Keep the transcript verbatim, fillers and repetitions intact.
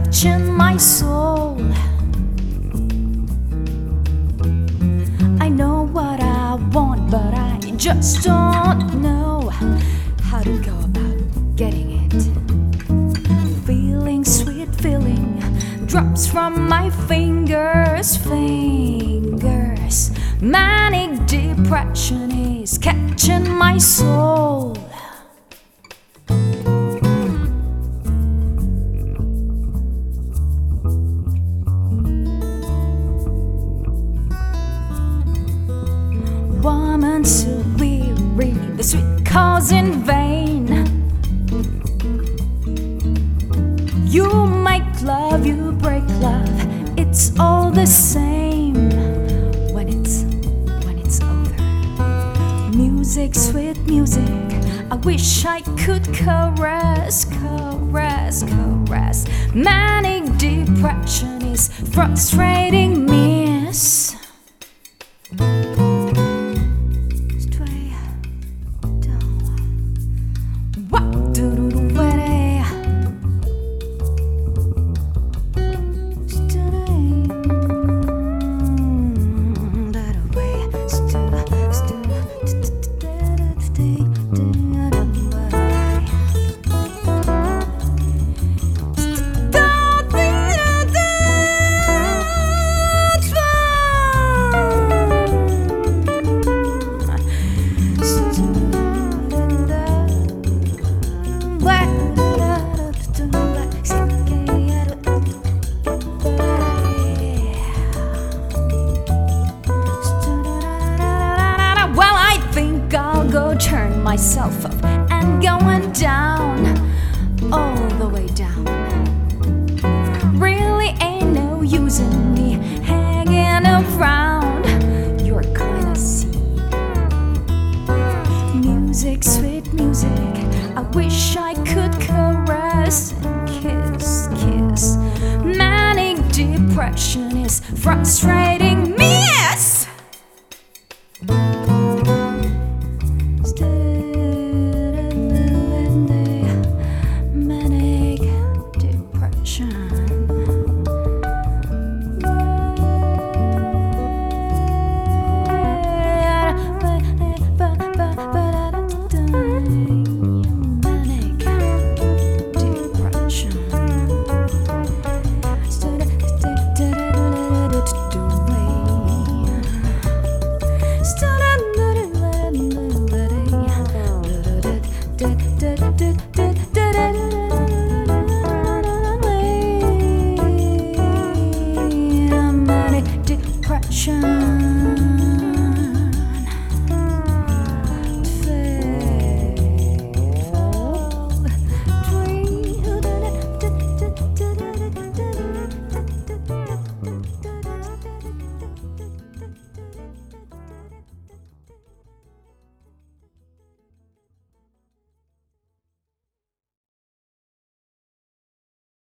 catching my soul. I know what I want, but I just don't know how to go about getting it. Feeling sweet, feeling drops from my fingers, fingers. Manic depression is catching my soul. Woman so weary, the sweet cause in vain. You make love, you break love, it's all the same when it's when it's over. Music, sweet music, I wish I could caress, caress, caress. Manic depression is frustrating, miss. Turn myself up and going down, all the way down. Really ain't no use in me hanging around your kind of scene. Music, sweet music, I wish I could caress and kiss, kiss. Manic depression is frustrating, miss.